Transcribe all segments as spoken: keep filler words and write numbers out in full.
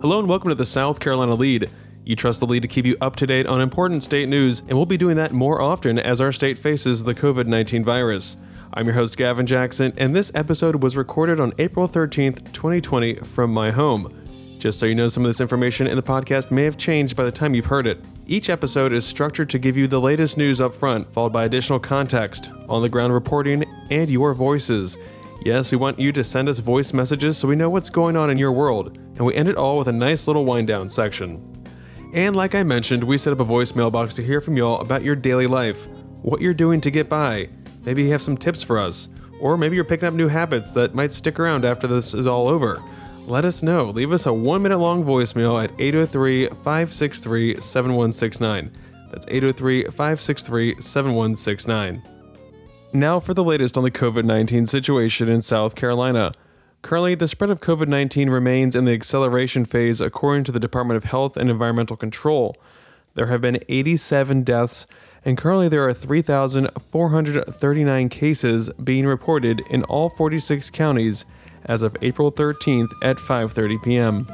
Hello and welcome to the South Carolina Lead. You trust the Lead to keep you up to date on important state news, and we'll be doing that more often as our state faces the covid nineteen virus. I'm your host, Gavin Jackson, and this episode was recorded on April thirteenth, twenty twenty from my home. Just so you know, some of this information in the podcast may have changed by the time you've heard it. Each episode is structured to give you the latest news up front, followed by additional context, on-the-ground reporting, and your voices. Yes, we want you to send us voice messages so we know what's going on in your world, and we end it all with a nice little wind-down section. And like I mentioned, we set up a voice mailbox to hear from y'all about your daily life, what you're doing to get by. Maybe you have some tips for us, or maybe you're picking up new habits that might stick around after this is all over. Let us know. Leave us a one-minute long voicemail at eight oh three, five six three, seven one six nine. That's eight oh three, five six three, seven one six nine. Now for the latest on the covid nineteen situation in South Carolina. Currently, the spread of covid nineteen remains in the acceleration phase according to the Department of Health and Environmental Control. There have been eighty-seven deaths, and currently there are three thousand four hundred thirty-nine cases being reported in all forty-six counties as of April thirteenth at five thirty p.m.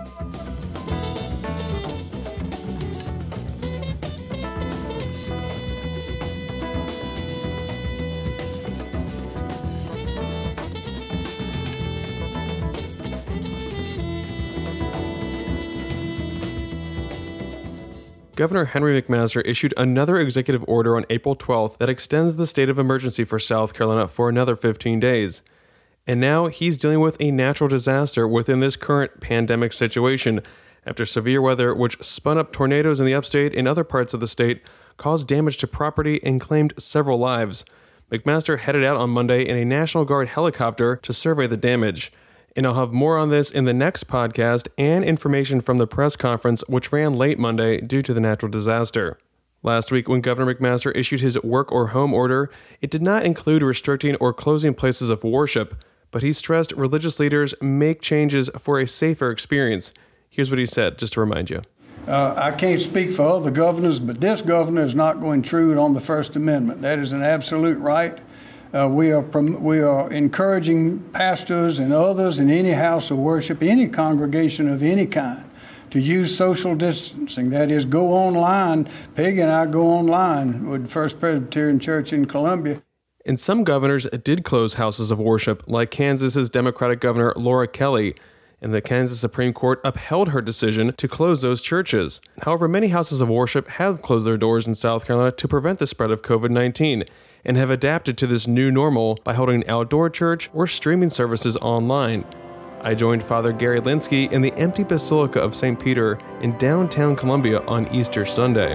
Governor Henry McMaster issued another executive order on April twelfth that extends the state of emergency for South Carolina for another fifteen days. And now he's dealing with a natural disaster within this current pandemic situation after severe weather, which spun up tornadoes in the upstate and other parts of the state, caused damage to property and claimed several lives. McMaster headed out on Monday in a National Guard helicopter to survey the damage. And I'll have more on this in the next podcast and information from the press conference, which ran late Monday due to the natural disaster. Last week, when Governor McMaster issued his work or home order, it did not include restricting or closing places of worship, but he stressed religious leaders make changes for a safer experience. Here's what he said, just to remind you. Uh, I can't speak for other governors, but this governor is not going to intrude on the First Amendment. That is an absolute right. Uh, we are prom- we are encouraging pastors and others in any house of worship, any congregation of any kind, to use social distancing. That is, go online. Peggy and I go online with First Presbyterian Church in Columbia. And some governors did close houses of worship, like Kansas's Democratic Governor Laura Kelly, and the Kansas Supreme Court upheld her decision to close those churches. However, many houses of worship have closed their doors in South Carolina to prevent the spread of covid nineteen, and have adapted to this new normal by holding outdoor church or streaming services online. I joined Father Gary Linsky in the empty Basilica of Saint Peter in downtown Columbia on Easter Sunday.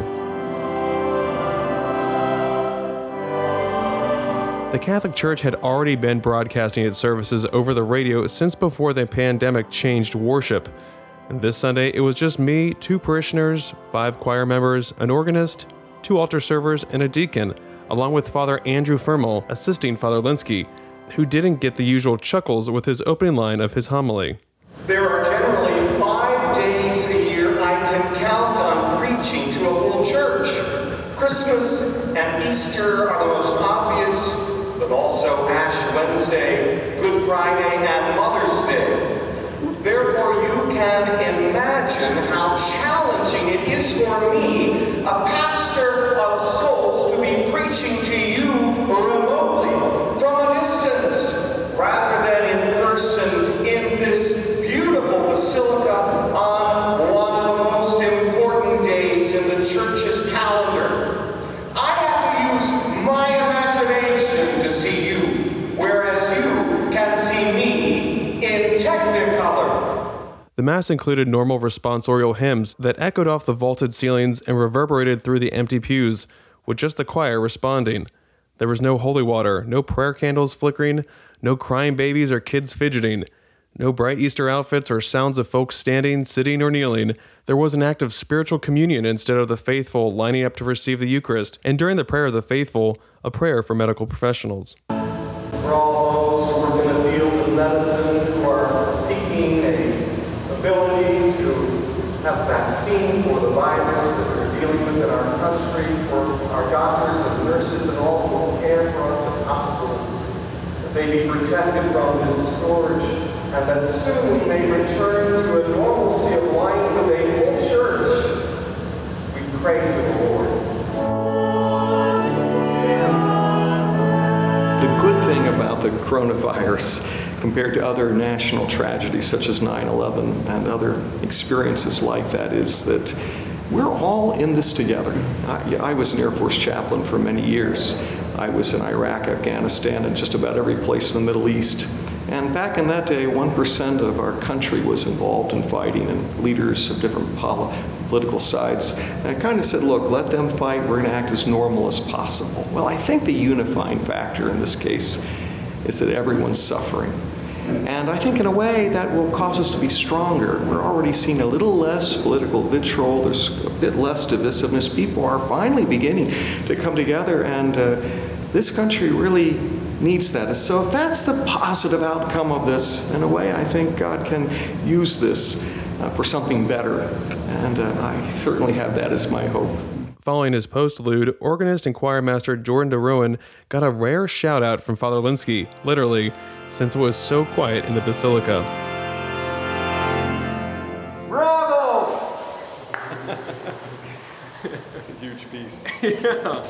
The Catholic Church had already been broadcasting its services over the radio since before the pandemic changed worship. And this Sunday, it was just me, two parishioners, five choir members, an organist, two altar servers, and a deacon, along with Father Andrew Firmel assisting Father Linsky, who didn't get the usual chuckles with his opening line of his homily. There are generally five days a year I can count on preaching to a full church. Christmas and Easter are the most obvious, but also Ash Wednesday, Good Friday, and Mother's Day. Therefore, you can imagine how challenging it is for me, a pastor of souls, to be preaching to you remotely from a distance, rather than in person in this beautiful basilica on one of the most important days in the church's calendar. I have to use my imagination to see you, whereas you can see me in Technicolor. The Mass included normal responsorial hymns that echoed off the vaulted ceilings and reverberated through the empty pews, with just the choir responding. There was no holy water, no prayer candles flickering, no crying babies or kids fidgeting, no bright Easter outfits or sounds of folks standing, sitting, or kneeling. There was an act of spiritual communion instead of the faithful lining up to receive the Eucharist, and during the prayer of the faithful, a prayer for medical professionals. For all those who work in the field of medicine who are seeking a ability to have vaccine for the virus that we're dealing with in our country, for our doctors and nurses and all who care for us in hospitals, that they be protected from this scourge and that soon we may return to a normalcy of life with a full church. We pray to the Lord. The good thing about the coronavirus compared to other national tragedies such as nine eleven and other experiences like that is that we're all in this together. I, I was an Air Force chaplain for many years. I was in Iraq, Afghanistan, and just about every place in the Middle East. And back in that day, one percent of our country was involved in fighting, and leaders of different pol- political sides. And I kind of said, look, let them fight. We're going to act as normal as possible. Well, I think the unifying factor in this case is that everyone's suffering. And I think in a way that will cause us to be stronger. We're already seeing a little less political vitriol. There's a bit less divisiveness. People are finally beginning to come together, and uh, this country really needs that. So if that's the positive outcome of this, in a way, I think God can use this uh, for something better. And uh, I certainly have that as my hope. Following his postlude, organist and choir master Jordan DeRowan got a rare shout-out from Father Linsky, literally, since it was so quiet in the Basilica. Bravo! That's a huge piece. Yeah.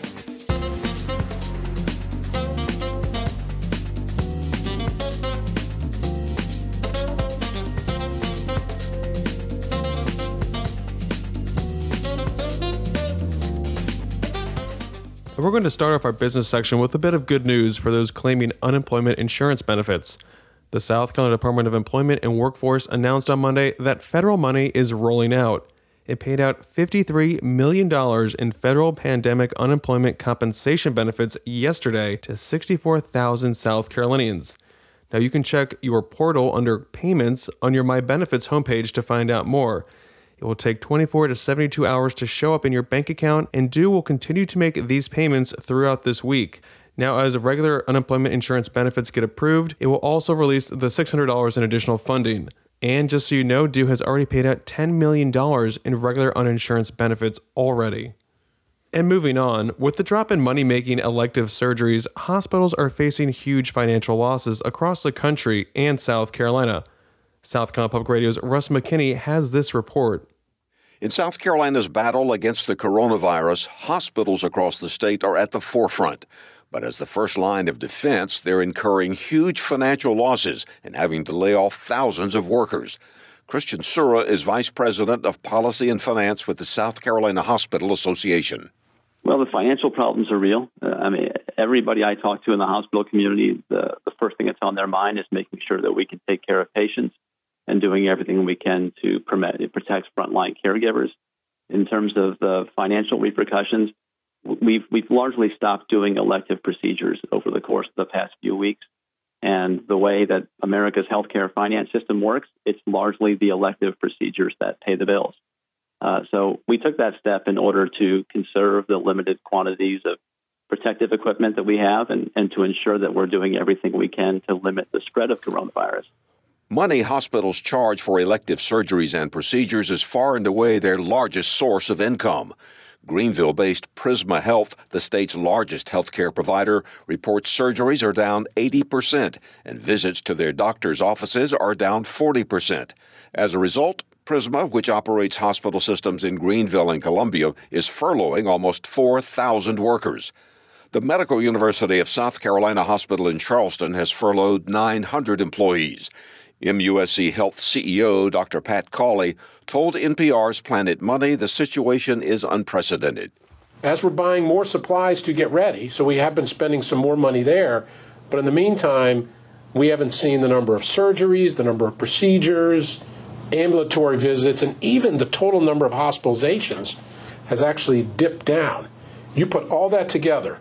We're going to start off our business section with a bit of good news for those claiming unemployment insurance benefits. The South Carolina Department of Employment and Workforce announced on Monday that federal money is rolling out. It paid out fifty-three million dollars in federal pandemic unemployment compensation benefits yesterday to sixty-four thousand South Carolinians. Now you can check your portal under Payments on your My Benefits homepage to find out more. It will take twenty-four to seventy-two hours to show up in your bank account, and Due will continue to make these payments throughout this week. Now, as regular unemployment insurance benefits get approved, it will also release the six hundred dollars in additional funding. And just so you know, Due has already paid out ten million dollars in regular uninsurance benefits already. And moving on, with the drop in money-making elective surgeries, hospitals are facing huge financial losses across the country and South Carolina. South Carolina Public Radio's Russ McKinney has this report. In South Carolina's battle against the coronavirus, hospitals across the state are at the forefront. But as the first line of defense, they're incurring huge financial losses and having to lay off thousands of workers. Christian Sura is Vice President of Policy and Finance with the South Carolina Hospital Association. Well, the financial problems are real. Uh, I mean, everybody I talk to in the hospital community, the, the first thing that's on their mind is making sure that we can take care of patients and doing everything we can to permit, protect frontline caregivers. In terms of the financial repercussions, we've we've largely stopped doing elective procedures over the course of the past few weeks. And the way that America's healthcare finance system works, it's largely the elective procedures that pay the bills. Uh, so we took that step in order to conserve the limited quantities of protective equipment that we have and, and to ensure that we're doing everything we can to limit the spread of coronavirus. Money hospitals charge for elective surgeries and procedures is far and away their largest source of income. Greenville-based Prisma Health, the state's largest healthcare provider, reports surgeries are down eighty percent and visits to their doctors' offices are down forty percent. As a result, Prisma, which operates hospital systems in Greenville and Columbia, is furloughing almost four thousand workers. The Medical University of South Carolina Hospital in Charleston has furloughed nine hundred employees. M U S C Health C E O Doctor Pat Cawley told N P R's Planet Money the situation is unprecedented. As we're buying more supplies to get ready, so we have been spending some more money there, but in the meantime, we haven't seen the number of surgeries, the number of procedures, ambulatory visits, and even the total number of hospitalizations has actually dipped down. You put all that together,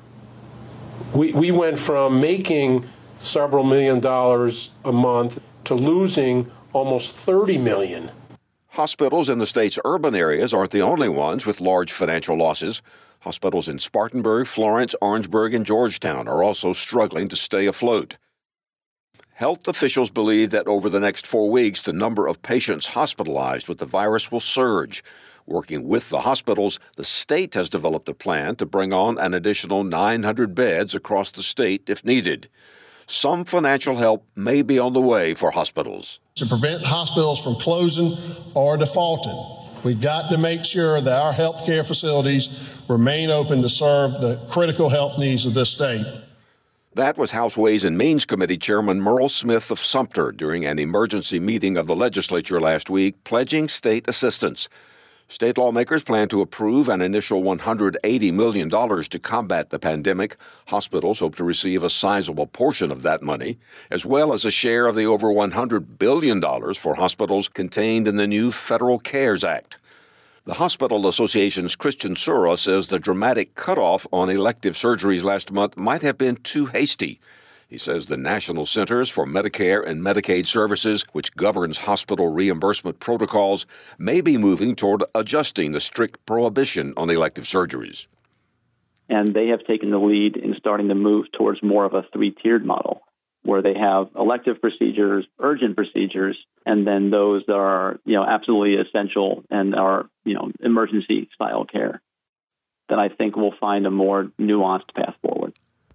we, we went from making several million dollars a month to losing almost thirty million dollars. Hospitals in the state's urban areas aren't the only ones with large financial losses. Hospitals in Spartanburg, Florence, Orangeburg, and Georgetown are also struggling to stay afloat. Health officials believe that over the next four weeks, the number of patients hospitalized with the virus will surge. Working with the hospitals, the state has developed a plan to bring on an additional nine hundred beds across the state if needed. some financial help may be on the way for hospitals. To prevent hospitals from closing or defaulting, we've got to make sure that our healthcare facilities remain open to serve the critical health needs of this state. That was House Ways and Means Committee Chairman Merle Smith of Sumter during an emergency meeting of the legislature last week, pledging state assistance. State lawmakers plan to approve an initial one hundred eighty million dollars to combat the pandemic. Hospitals hope to receive a sizable portion of that money, as well as a share of the over one hundred billion dollars for hospitals contained in the new Federal CARES Act. The Hospital Association's Christian Sura says the dramatic cutoff on elective surgeries last month might have been too hasty. He says the National Centers for Medicare and Medicaid Services, which governs hospital reimbursement protocols, may be moving toward adjusting the strict prohibition on elective surgeries. And they have taken the lead in starting to move towards more of a three-tiered model, where they have elective procedures, urgent procedures, and then those that are, you know, absolutely essential and are, you know, emergency style care. Then I think we'll find a more nuanced path forward.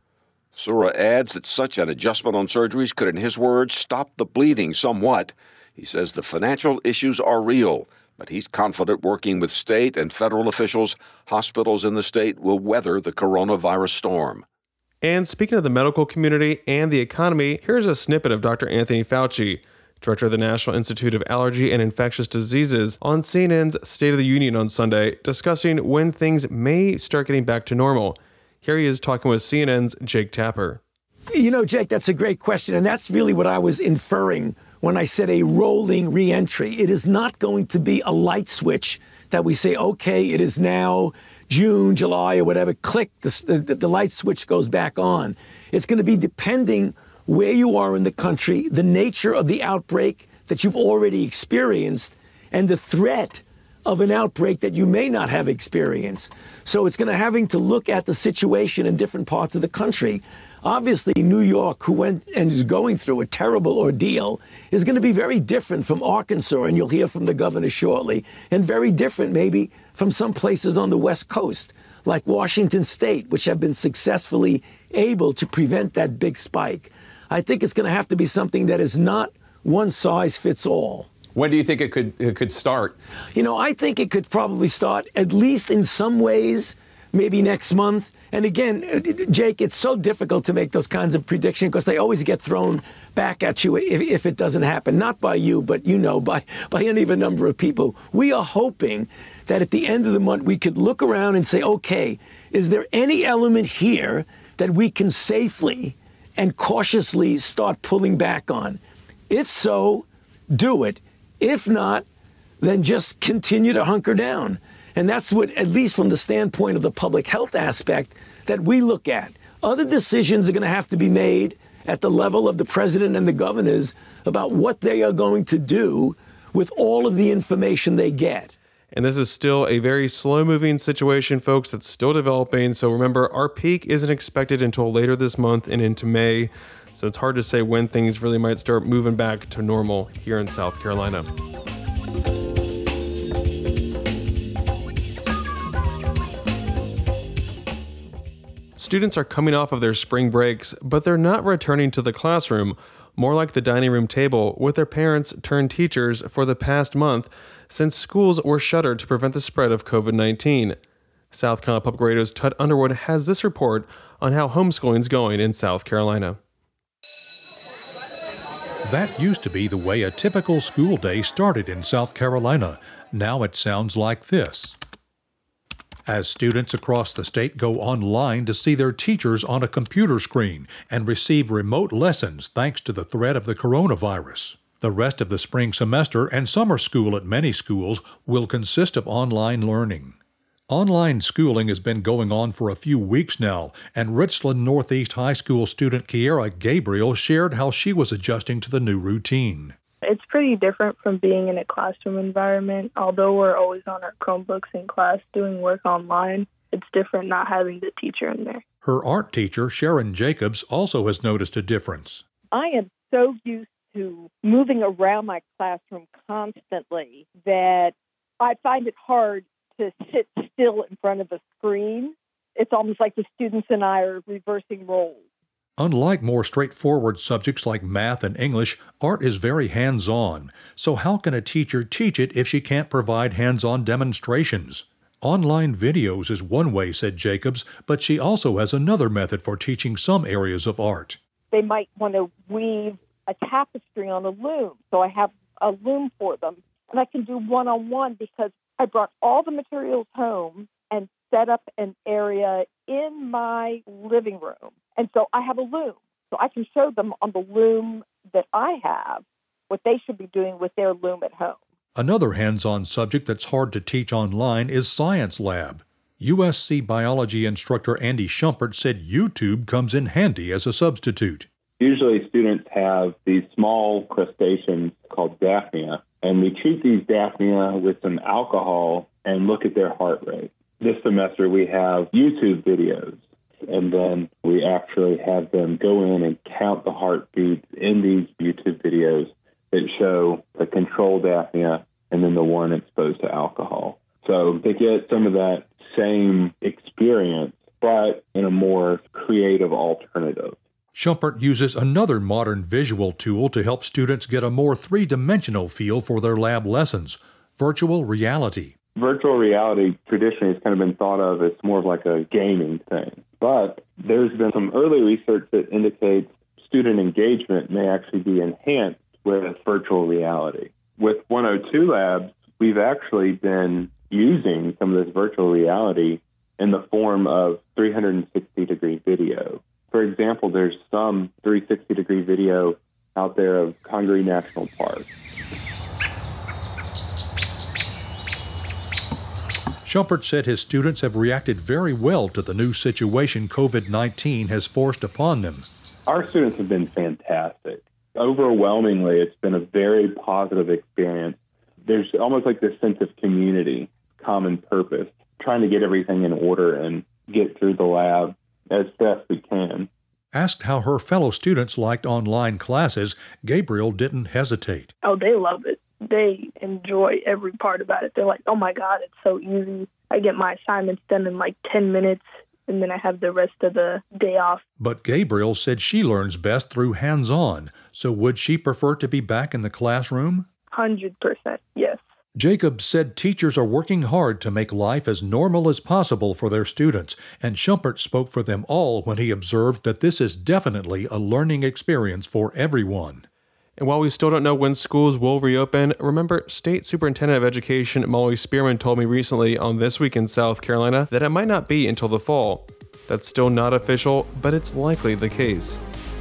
Sura adds that such an adjustment on surgeries could, in his words, stop the bleeding somewhat. He says the financial issues are real, but he's confident working with state and federal officials, hospitals in the state will weather the coronavirus storm. And speaking of the medical community and the economy, here's a snippet of Doctor Anthony Fauci, director of the National Institute of Allergy and Infectious Diseases, on C N N's State of the Union on Sunday, discussing when things may start getting back to normal. Here he is talking with C N N's Jake Tapper. You know, Jake, that's a great question, and that's really what I was inferring when I said a rolling reentry. It is not going to be a light switch that we say, okay, it is now June, July, or whatever, click, the, the, the light switch goes back on. It's going to be depending where you are in the country, the nature of the outbreak that you've already experienced, and the threat of an outbreak that you may not have experienced. So it's going to having to look at the situation in different parts of the country. Obviously, New York, who went and is going through a terrible ordeal, is going to be very different from Arkansas, and you'll hear from the governor shortly, and very different maybe from some places on the West Coast, like Washington State, which have been successfully able to prevent that big spike. I think it's going to have to be something that is not one size fits all. When do you think it could it could start? You know, I think it could probably start, at least in some ways, maybe next month. And again, Jake, it's so difficult to make those kinds of predictions because they always get thrown back at you if, if it doesn't happen. Not by you, but, you know, by, by any of a number of people. We are hoping that at the end of the month, we could look around and say, okay, is there any element here that we can safely and cautiously start pulling back on? If so, do it. If not, then just continue to hunker down. And that's what, at least from the standpoint of the public health aspect, that we look at. Other decisions are going to have to be made at the level of the president and the governors about what they are going to do with all of the information they get. And this is still a very slow-moving situation, folks, that's still developing. So remember, our peak isn't expected until later this month and into May. So it's hard to say when things really might start moving back to normal here in South Carolina. Students are coming off of their spring breaks, but they're not returning to the classroom, more like the dining room table with their parents turned teachers for the past month since schools were shuttered to prevent the spread of covid nineteen. South Carolina Public Radio's Tut Underwood has this report on how homeschooling's going in South Carolina. That used to be the way a typical school day started in South Carolina. Now it sounds like this. As students across the state go online to see their teachers on a computer screen and receive remote lessons thanks to the threat of the coronavirus. The rest of the spring semester and summer school at many schools will consist of online learning. Online schooling has been going on for a few weeks now, and Richland Northeast High School student Kiera Gabriel shared how she was adjusting to the new routine. It's pretty different from being in a classroom environment. Although we're always on our Chromebooks in class doing work online, it's different not having the teacher in there. Her art teacher, Sharon Jacobs, also has noticed a difference. I am so used to moving around my classroom constantly that I find it hard to sit still in front of a screen. It's almost like the students and I are reversing roles. Unlike more straightforward subjects like math and English, art is very hands-on. So how can a teacher teach it if she can't provide hands-on demonstrations? Online videos is one way, said Jacobs, but she also has another method for teaching some areas of art. They might want to weave a tapestry on a loom, so I have a loom for them. And I can do one-on-one because I brought all the materials home and set up an area in my living room. And so I have a loom. So I can show them on the loom that I have what they should be doing with their loom at home. Another hands-on subject that's hard to teach online is Science Lab. U S C biology instructor Andy Schumpert said YouTube comes in handy as a substitute. Usually students have these small crustaceans called Daphnia, and we treat these Daphnia with some alcohol and look at their heart rate. This semester we have YouTube videos, and then we actually have them go in and count the heartbeats in these YouTube videos that show the controlled Daphnia and then the one exposed to alcohol. So they get some of that same experience, but in a more creative alternative. Schumpert uses another modern visual tool to help students get a more three-dimensional feel for their lab lessons, virtual reality. Virtual reality traditionally has kind of been thought of as more of like a gaming thing. But there's been some early research that indicates student engagement may actually be enhanced with virtual reality. With one oh two Labs, we've actually been using some of this virtual reality in the form of three sixty degree video. For example, there's some three sixty degree video out there of Congaree National Park. Schumpert said his students have reacted very well to the new situation COVID nineteen has forced upon them. Our students have been fantastic. Overwhelmingly, it's been a very positive experience. There's almost like this sense of community, common purpose, trying to get everything in order and get through the lab as best we can. Asked how her fellow students liked online classes, Gabriel didn't hesitate. Oh, they love it. They enjoy every part about it. They're like, oh my God, it's so easy. I get my assignments done in like ten minutes, and then I have the rest of the day off. But Gabriel said she learns best through hands-on, so would she prefer to be back in the classroom? one hundred percent, yes. Jacobs said teachers are working hard to make life as normal as possible for their students, and Schumpert spoke for them all when he observed that this is definitely a learning experience for everyone. And while we still don't know when schools will reopen, remember, State Superintendent of Education Molly Spearman told me recently on This Week in South Carolina that it might not be until the fall. That's still not official, but it's likely the case.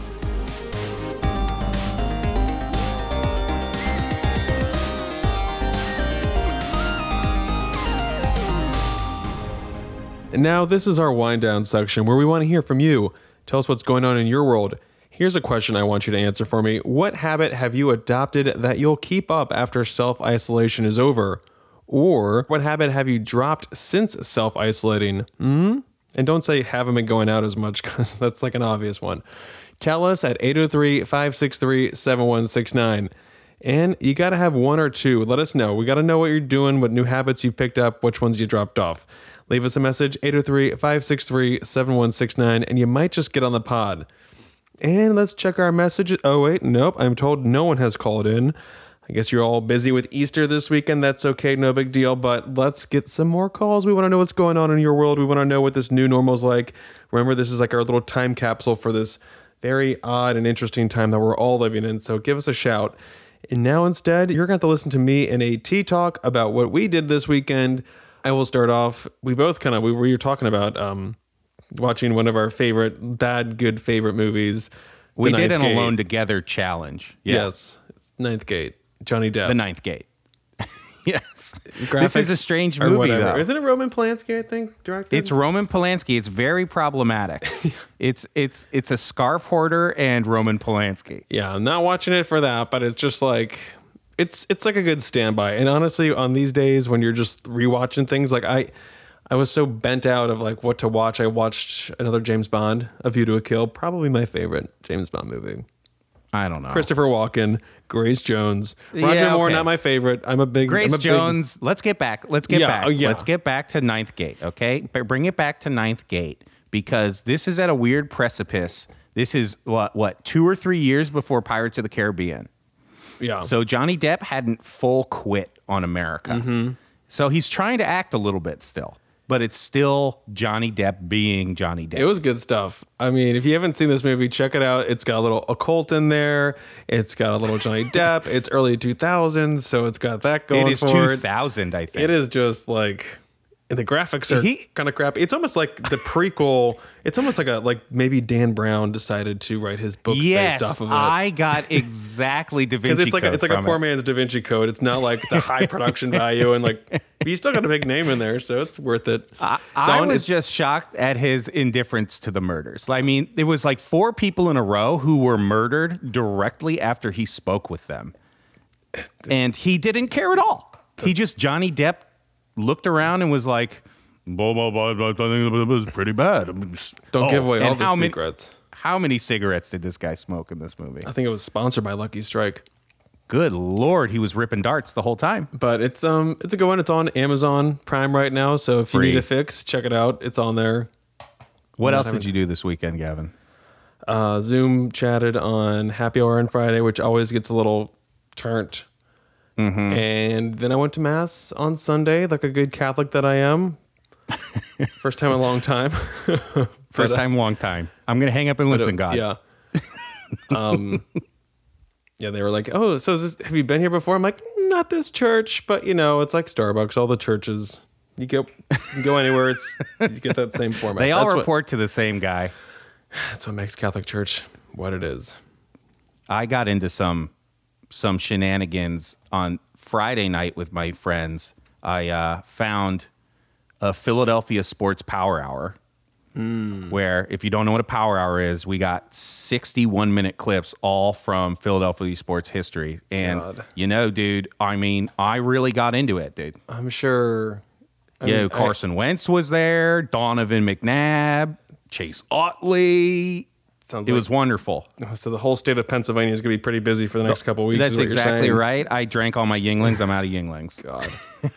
And now this is our wind down section where we want to hear from you. Tell us what's going on in your world. Here's a question I want you to answer for me. What habit have you adopted that you'll keep up after self-isolation is over? Or what habit have you dropped since self-isolating? Hmm? And don't say haven't been going out as much, because that's like an obvious one. Tell us at eight oh three, five six three, seven one six nine. And you got to have one or two. Let us know. We got to know what you're doing, what new habits you've picked up, which ones you dropped off. Leave us a message, eight oh three, five six three, seven one six nine, and you might just get on the pod. And let's check our messages. Oh, wait, nope. I'm told no one has called in. I guess you're all busy with Easter this weekend. That's okay. No big deal. But let's get some more calls. We want to know what's going on in your world. We want to know what this new normal is like. Remember, this is like our little time capsule for this very odd and interesting time that we're all living in. So give us a shout. And now instead, you're going to have to listen to me and AT talk about what we did this weekend. I will start off. We both kind of, we were talking about um, watching one of our favorite, bad, good favorite movies. We did an Alone Together challenge. Yeah. Yes. It's Ninth Gate. Johnny Depp. The Ninth Gate. Yes. Graphics this is a strange movie, though. Isn't it Roman Polanski, I think, directed? It's Roman Polanski. It's very problematic. it's it's it's a scarf hoarder and Roman Polanski. Yeah, I'm not watching it for that, but it's just like... It's it's like a good standby. And honestly, on these days when you're just rewatching things, like I I was so bent out of like what to watch. I watched another James Bond, A View to a Kill, probably my favorite James Bond movie. I don't know. Christopher Walken, Grace Jones, Roger yeah, Moore, okay. not my favorite. I'm a big Grace I'm a Jones. Big, let's get back. Let's get yeah, back. Oh, yeah. Let's get back to Ninth Gate, okay? But bring it back to Ninth Gate because this is at a weird precipice This is what, what, two or three years before Pirates of the Caribbean. Yeah. So Johnny Depp hadn't full quit on America. Mm-hmm. So he's trying to act a little bit still, but it's still Johnny Depp being Johnny Depp. It was good stuff. I mean, if you haven't seen this movie, check it out. It's got a little occult in there. It's got a little Johnny Depp. It's early two thousands, so it's got that going It is for it. two thousand, I think. It is just like, and the graphics are kind of crappy. It's almost like the prequel. It's almost like a like maybe Dan Brown decided to write his books Yes, based off of it. I got exactly Da Vinci Because it's like Code a, it's like a from poor it. man's Da Vinci Code. It's not like the high production value and like, but you still got a big name in there, so it's worth it. I, It's I on- was it's- just shocked at his indifference to the murders. I mean, there was like four people in a row who were murdered directly after he spoke with them. And he didn't care at all. He just, Johnny Depp looked around and was like, blah, blah, blah, blah, blah, it was pretty bad. I'm just- Don't Oh, give away all and the how many- secrets. How many cigarettes did this guy smoke in this movie? I think it was sponsored by Lucky Strike. Good Lord, he was ripping darts the whole time. But it's um it's a good one. It's on Amazon Prime right now, so if you Free. need a fix, check it out. It's on there. What Not else having- did you do this weekend, Gavin? Uh, Zoom chatted on Happy Hour on Friday, which always gets a little turnt. Mm-hmm. And then I went to Mass on Sunday, like a good Catholic that I am. First time in a long time. First But, uh, time, long time. I'm going to hang up and but, uh, listen, God. Yeah. Um, yeah, they were like, "Oh, so is this, have you been here before?" I'm like, "Not this church, but you know, it's like Starbucks. All the churches, you go, you can go anywhere. It's you get that same format. They all That's what- report to the same guy. That's what makes Catholic Church what it is." I got into some some shenanigans on Friday night with my friends. I uh, found a Philadelphia Sports Power Hour, Mm. where if you don't know what a power hour is, we got sixty-one minute clips all from Philadelphia sports history. And God. you know, dude, I mean, I really got into it, dude. I'm sure. I Yeah, mean, Carson Wentz was there, Donovan McNabb, Chase Utley. Sounds it like- was wonderful. I, so the whole state of Pennsylvania is going to be pretty busy for the next couple of weeks. That's is what you're exactly saying. right. I drank all my Yinglings. I'm out of Yinglings. God.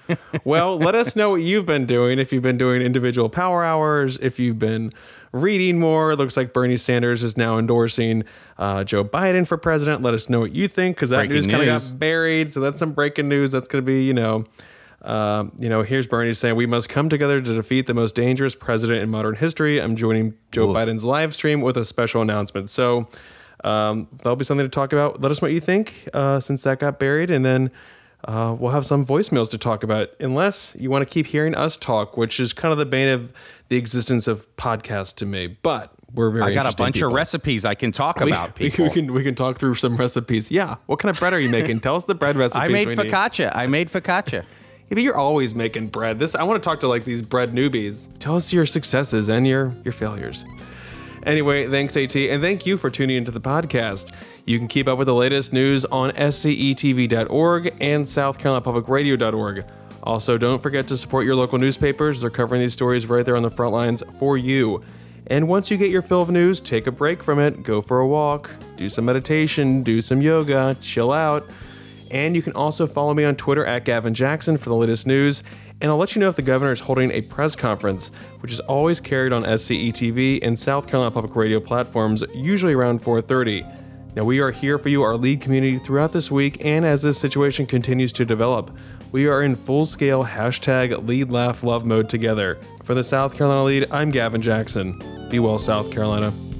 Well, let us know what you've been doing. If you've been doing individual power hours, if you've been reading more. It looks like Bernie Sanders is now endorsing uh, Joe Biden for president. Let us know what you think, because that Breaking news kind of news. got buried. So that's some breaking news. That's going to be, you know, uh, you know, here's Bernie saying we must come together to defeat the most dangerous president in modern history. I'm joining Joe Oof. Biden's live stream with a special announcement. So um, that'll be something to talk about. Let us know what you think, uh, since that got buried, and then uh, we'll have some voicemails to talk about. Unless you want to keep hearing us talk, which is kind of the bane of the existence of podcasts to me. But we're very. I got a interesting bunch people. of recipes I can talk We- about, we, people. we can we can talk through some recipes. Yeah, what kind of bread are you making? Tell us the bread recipes. I made we need. focaccia. I made focaccia. Yeah, but you're always making bread. This I want to talk to like these bread newbies. Tell us your successes and your your failures. Anyway, thanks AT, and thank you for tuning into the podcast. You can keep up with the latest news on S C E T V dot org and South Carolina Public Radio dot org. Also, don't forget to support your local newspapers. They're covering these stories right there on the front lines for you. And once you get your fill of news, take a break from it, go for a walk, do some meditation, do some yoga, chill out. And you can also follow me on Twitter at Gavin Jackson for the latest news. And I'll let you know if the governor is holding a press conference, which is always carried on S C E T V and South Carolina Public Radio platforms, usually around four thirty. Now, we are here for you, our lead community, throughout this week, and as this situation continues to develop. We are in full-scale hashtag Lead, Laugh, Love mode together. For the South Carolina Lead, I'm Gavin Jackson. Be well, South Carolina.